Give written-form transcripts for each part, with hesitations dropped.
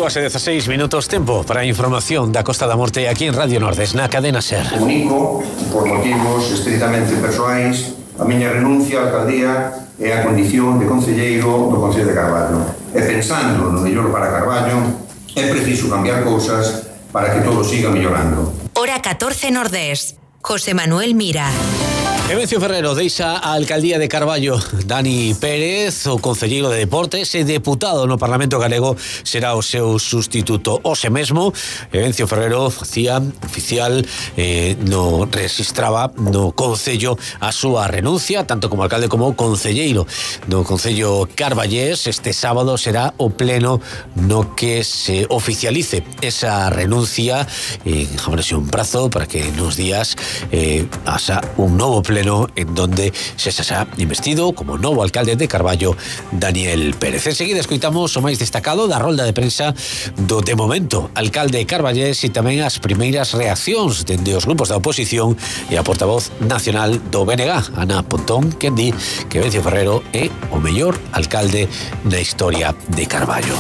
2:16 minutos, tempo para a información da Costa da Morte aquí en Radio Nordés, na cadena SER. Comunico, por motivos estritamente persoais, a miña renuncia á alcaldía e a condición de concelleiro do Concello de Carballo. E pensando no mellor para Carballo, é preciso cambiar cousas para que todo siga mellorando. Hora 14 Nordés. José Manuel Mira. Evencio Ferrero deixa a alcaldía de Carballo. Dani Pérez, o concelleiro de Deportes e deputado no Parlamento Galego, será o seu sustituto. Hoxe mesmo, Evencio Ferrero facía oficial, no registraba no Concello a súa renuncia, tanto como alcalde como concelleiro do Concello carballés. Este sábado será o pleno no que se oficialice esa renuncia, abrirse un prazo para que nos días haxa un novo pleno en donde se xa investido como novo alcalde de Carballo, Daniel Pérez. Enseguida escoitamos o máis destacado da rolda de prensa do, de momento, alcalde carballés e tamén as primeiras reaccións dende os grupos da oposición e a portavoz nacional do BNG, Ana Pontón, que di que Evencio Ferrero é o mellor alcalde na historia de Carballo.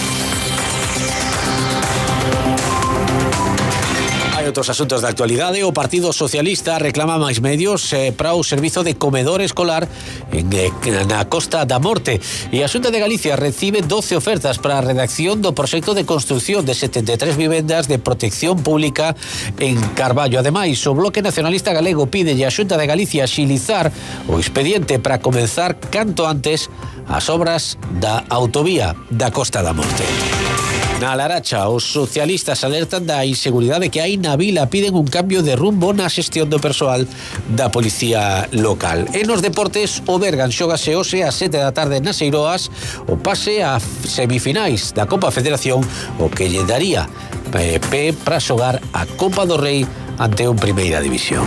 Outros asuntos da actualidade. O Partido Socialista reclama máis medios para o servizo de comedor escolar na Costa da Morte, e a Xunta de Galicia recibe 12 ofertas para a redacción do proxecto de construción de 73 vivendas de protección pública en Carballo. Ademais, o Bloque Nacionalista Galego pide a Xunta de Galicia axilizar o expediente para comenzar canto antes as obras da autovía da Costa da Morte. Na Laracha, os socialistas alertan da inseguridade que hai na vila, piden un cambio de rumbo na xestión do persoal da policía local. E nos deportes, o Bergan xógase hoxe ás 7 da tarde nas Eiroas o pase a semifinais da Copa Federación, o que lle daría pé para xogar a Copa do Rei ante un Primeira División.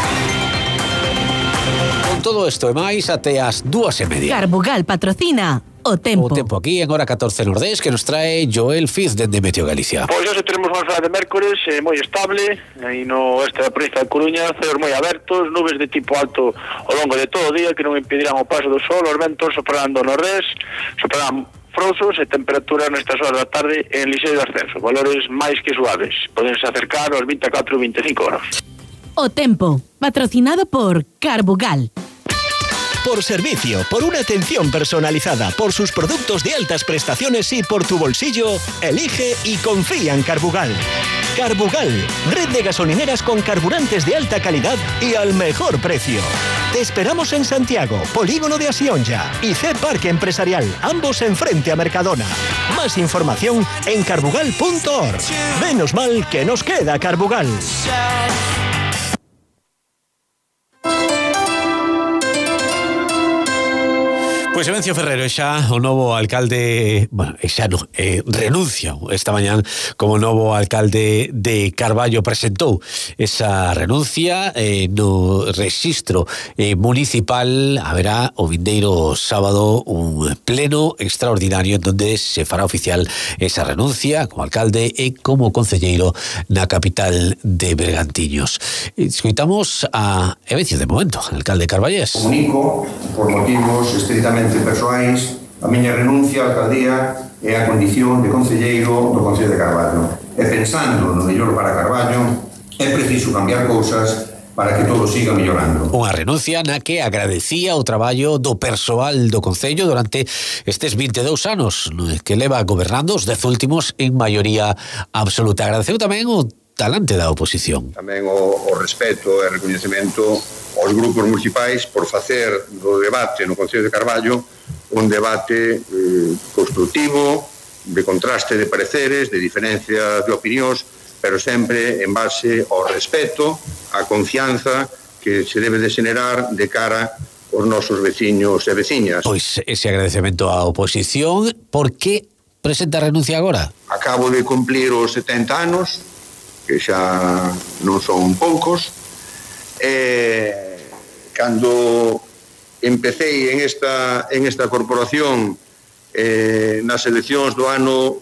Con todo isto e máis, até as 2:30. Carbugal patrocina o tempo. O tempo aquí en Hora 14 Nordés, que nos trae Joel Fiz dende Meteo Galicia. Pois hoxe tenemos unha jornada de mércores moi estable, aí no oeste da provincia de Coruña, ceos moi abertos, nubes de tipo alto ao longo de todo o día que non impedirán o paso do sol, os ventos soprarán do nordés, soprarán frouxos e temperaturas nestas horas da tarde en lixeiro ascenso, valores máis que suaves, podense acercar aos 24 e 25 graus. O tempo, patrocinado por Carbugal. Por servicio, por una atención personalizada, por sus productos de altas prestaciones y por tu bolsillo, elige y confía en Carbugal. Carbugal, red de gasolineras con carburantes de alta calidad y al mejor precio. Te esperamos en Santiago, Polígono de Asionja y C Parque Empresarial, ambos enfrente a Mercadona. Más información en carbugal.org. Menos mal que nos queda Carbugal. Pois Evencio Ferrero é xa o novo alcalde, bueno, xa non, renuncia esta mañán como novo alcalde de Carballo. Presentou esa renuncia no rexistro municipal. Haberá o vindeiro sábado un pleno extraordinario en donde se fará oficial esa renuncia como alcalde e como concelleiro na capital de Bergantiños. Escoitamos a Evencio de momento, alcalde carballés. Comunico, por motivos estritamente persoais, a miña renuncia á alcaldía e a condición de concelleiro do Concello de Carballo. E pensando no mellor para Carballo, é preciso cambiar cousas para que todo siga mellorando. Unha renuncia na que agradecía o traballo do persoal do Concello durante estes 22 anos que leva gobernando os 10 últimos en maioría absoluta. Agradeceu tamén o talante da oposición. Tamén o respeto e recoñecemento aos grupos municipais por facer do debate no Concello de Carballo un debate constructivo, de contraste de pareceres, de diferencias de opinións, pero sempre en base ao respeto, á confianza que se debe de xenerar de cara aos nosos veciños e veciñas. Pois ese agradecemento á oposición. Por que presenta a renuncia agora? Acabo de cumplir os 70 anos, que xa non son poucos, cando empecé en esta corporación nas eleccións do ano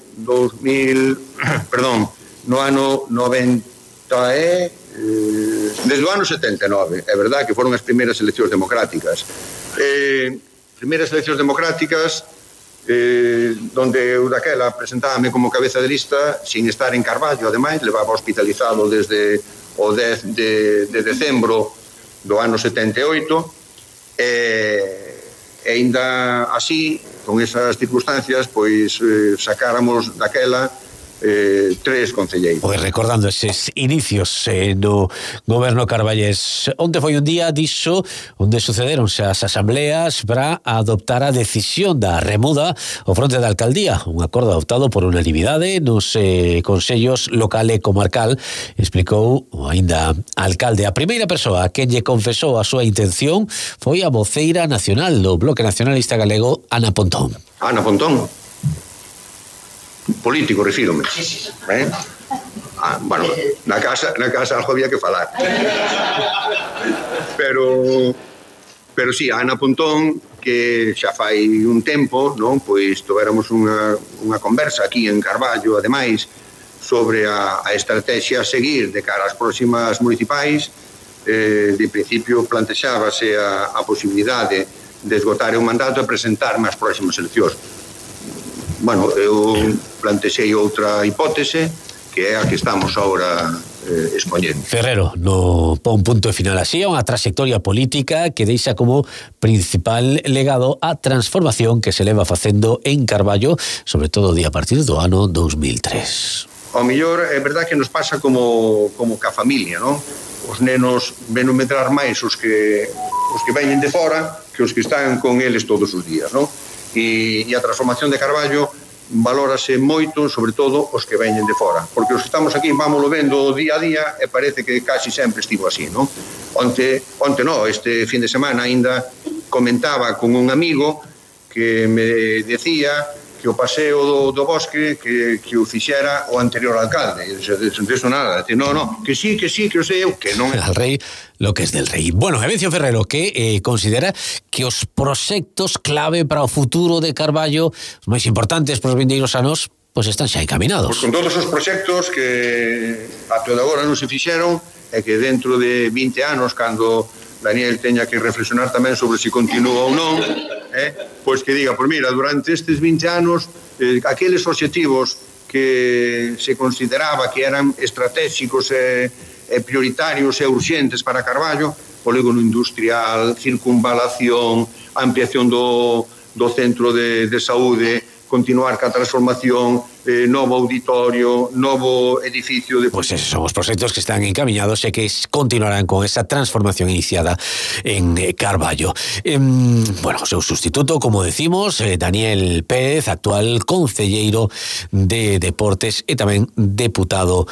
90 desde o ano 79, é verdad que foron as primeiras eleccións democráticas. donde eu daquela presentábame como cabeza de lista sin estar en Carballo, ademais, levaba hospitalizado desde o 10 de decembro do ano 78, e ainda así, con esas circunstancias, pois sacáramos daquela 3 concelleiros. Pois recordando eses inicios no goberno carballés, onde foi un día diso onde sucederonse as asambleas para adoptar a decisión da remuda ao fronte da alcaldía, un acordo adoptado por unanimidade nos consellos local e comarcal, explicou o aínda alcalde. A primeira persoa a quen lle confesou a súa intención foi a voceira nacional do Bloque Nacionalista Galego, Ana Pontón. Ana Pontón, político, refírome. Sí. Bueno, na casa algo había que falar. Pero sí, a Ana Pontón, que xa fai un tempo, non, pois tivéramos unha conversa aquí en Carballo, ademais, sobre a estrategia a seguir de cara ás próximas municipais. De principio plantexábase a posibilidade de esgotar o mandato e presentarme ás próximas eleccións. Bueno, eu plantexei outra hipótese, que é a que estamos agora expoñendo. Ferrero no pon punto final así a unha trayectoria política que deixa como principal legado a transformación que se leva facendo en Carballo, sobre todo a partir do ano 2003. Ao mellor é verdade que nos pasa como ca familia, non? Os nenos ven non medrar máis os que veñen de fora que os que están con eles todos os días, non? E a transformación de Carballo valórase moito, sobre todo os que veñen de fora, porque os que estamos aquí vámoslo vendo día a día e parece que casi sempre estivo así, non? Onte no, este fin de semana ainda comentaba con un amigo que me decía que o paseo do bosque que o fixera o anterior alcalde. E dixo nada, no, que sí, que o sei eu, que non é. Al rei lo que es del rei. Bueno, Evencio Ferrero, que considera que os proxectos clave para o futuro de Carballo, os máis importantes para os vindeiros anos, pois están xa encaminados. Pois con todos os proxectos que até agora non se fixeron, e que dentro de 20 anos, cando Daniel teña que reflexionar tamén sobre se continúa ou non, pois que diga, pois mira, durante estes 20 anos, aqueles obxectivos que se consideraba que eran estratégicos e prioritarios e urxentes para Carballo, polígono industrial, circunvalación, ampliación do centro de saúde, continuar ca transformación, novo auditorio, novo edificio de... Pois esos son os proxectos que están encaminados e que continuarán con esa transformación iniciada en Carballo. Bueno, o seu sustituto, como decimos, Daniel Pérez, actual concelleiro de Deportes e tamén deputado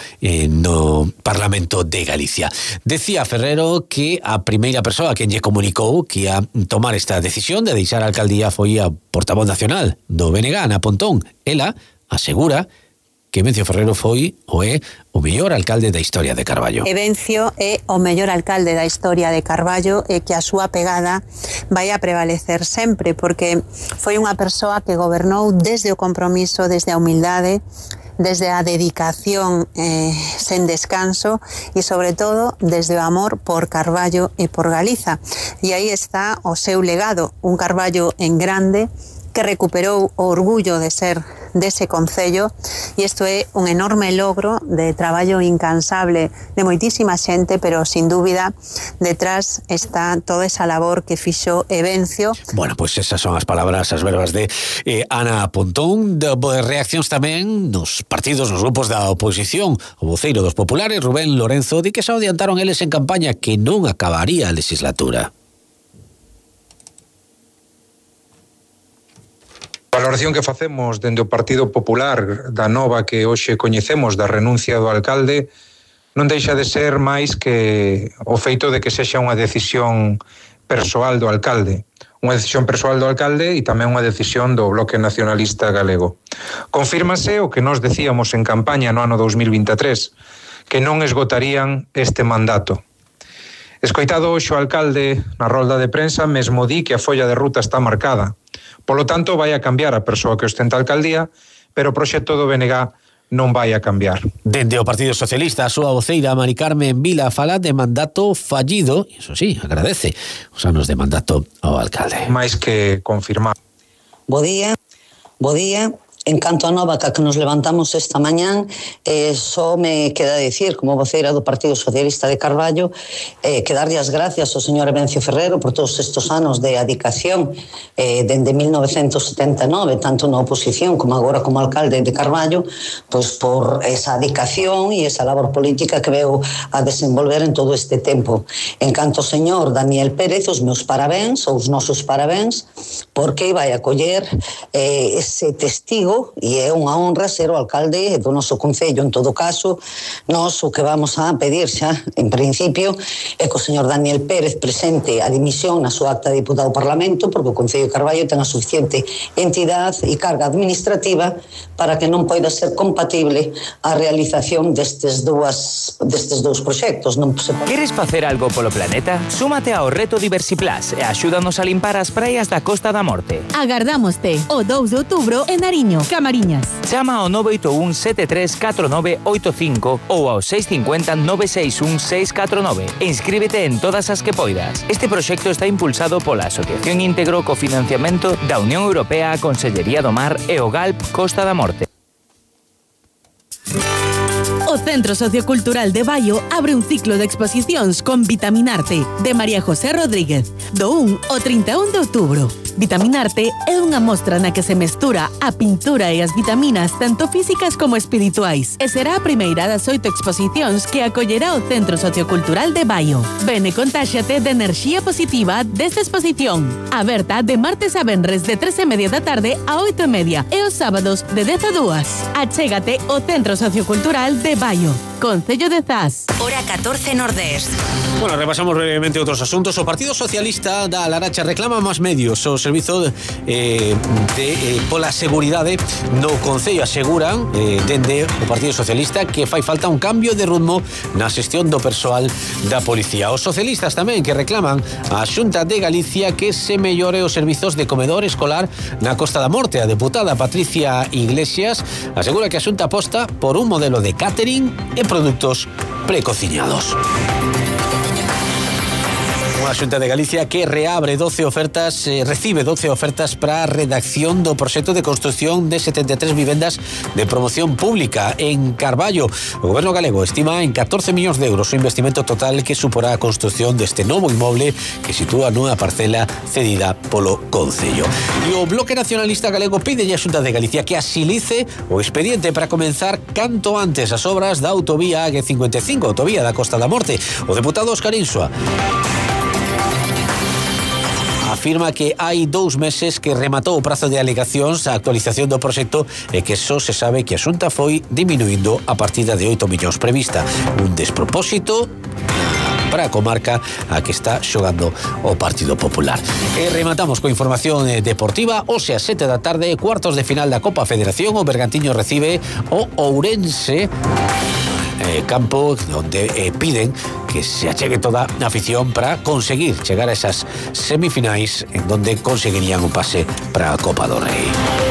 no Parlamento de Galicia. Decía Ferrero que a primeira persoa que lle comunicou que ia tomar esta decisión de deixar a alcaldía foi a portavoz nacional do BNG, Ana Pontón. Ela asegura que Evencio Ferrero foi ou é o mellor alcalde da historia de Carballo. Evencio é o mellor alcalde da historia de Carballo e que a súa pegada vai a prevalecer sempre, porque foi unha persoa que gobernou desde o compromiso, desde a humildade, desde a dedicación sen descanso e, sobre todo, desde o amor por Carballo e por Galiza. E aí está o seu legado, un Carballo en grande, que recuperou o orgullo de ser dese concello, e isto é un enorme logro de traballo incansable de moitísima xente, pero sin dúbida detrás está toda esa labor que fixo Evencio. Bueno, pois esas son as palabras, as verbas de Ana Pontón. De reaccións tamén nos partidos, nos grupos da oposición. O voceiro dos populares, Rubén Lorenzo, di que xa adiantaron eles en campaña que non acabaría a legislatura. A valoración que facemos dende o Partido Popular da nova que hoxe coñecemos da renuncia do alcalde non deixa de ser máis que o feito de que sexa unha decisión persoal do alcalde. Unha decisión persoal do alcalde e tamén unha decisión do Bloque Nacionalista Galego. Confírmase o que nós decíamos en campaña no ano 2023, que non esgotarían este mandato. Escoitado hoxe o alcalde na rolda de prensa, mesmo di que a folla de ruta está marcada. Polo tanto, vai a cambiar a persoa que ostenta a alcaldía, pero o proxecto do BNG non vai a cambiar. Dende o Partido Socialista, a súa voceira Mari Carmen Vila fala de mandato fallido, e iso sí, agradece os anos de mandato ao alcalde. Mais que confirmar. Bo día. Bo día. En canto a nova que nos levantamos esta mañán, só me queda decir, como voceira do Partido Socialista de Carballo, que darlle as gracias ao señor Evencio Ferrero por todos estes anos de adicación dende 1979, tanto na oposición como agora como alcalde de Carballo, pois por esa adicación e esa labor política que veu a desenvolver en todo este tempo. En canto ao señor Daniel Pérez, os meus parabéns, ou os nosos parabéns, porque vai acoller ese testigo e é unha honra ser o alcalde do noso concello. En todo caso, nós o que vamos a pedir xa, en principio, é que o señor Daniel Pérez presente a dimisión na súa acta de diputado ao Parlamento, porque o Concello de Carballo ten a suficiente entidade e carga administrativa para que non poida ser compatible a realización destes dous proxectos. Non se pode... Queres facer algo polo planeta? Súmate ao reto Diversiplus e axúdanos a limpar as praias da Costa da Morte. Agardámoste o 2 de outubro en Ariño, Camariñas. Chama ao 981 734985 ou ao 650 961 649 e inscríbete en todas as que poidas. Este proxecto está impulsado pola Asociación Íntegro co financiamento da Unión Europea, a Consellería do Mar e o GALP Costa da Morte. O Centro Sociocultural de Baio abre un ciclo de exposicións con Vitaminarte, de María José Rodríguez, do 1 ao 31 de outubro. Vitaminarte é unha mostra na que se mestura a pintura e as vitaminas tanto físicas como espirituais e será a primeira das 8 exposicións que acollerá o Centro Sociocultural de Baio. Ven e contáxate de enerxía positiva desta exposición, aberta de martes a venres de 3:30 da tarde a 8:30 e os sábados de 10 a 2. Achégate ao Centro Sociocultural de Baio, Concello de Zas. Hora 14 Nordés. Bueno, repasamos brevemente outros asuntos. O Partido Socialista da Laracha reclama máis medios. O servizo pola seguridade no Concello aseguran dende o Partido Socialista que fai falta un cambio de ritmo na xestión do persoal da policía. Os socialistas tamén que reclaman a Xunta de Galicia que se mellore os servizos de comedor escolar na Costa da Morte. A deputada Patricia Iglesias asegura que a Xunta aposta por un modelo de catering e produtos precociñados. Unha Xunta de Galicia que reabre 12 ofertas, recibe 12 ofertas para a redacción do proxecto de construción de 73 vivendas de promoción pública en Carballo. O goberno galego estima en 14 millóns de euros o investimento total que suporá a construción deste novo inmoble que sitúa nunha parcela cedida polo Concello. E o Bloque Nacionalista Galego pide a Xunta de Galicia que asilice o expediente para comenzar canto antes as obras da autovía A55, autovía da Costa da Morte. O deputado Óscar Insua afirma que hai 2 meses que rematou o prazo de alegacións á actualización do proxecto e que só se sabe que a Xunta foi diminuindo a partida de 8 millóns prevista. Un despropósito para a comarca a que está xogando o Partido Popular. E rematamos coa información deportiva. Hoxe a 7 da tarde, cuartos de final da Copa Federación, o Bergantiño recibe o Ourense, campo donde piden que se achegue toda a afición para conseguir chegar a esas semifinais en donde conseguirían un pase para a Copa do Rei.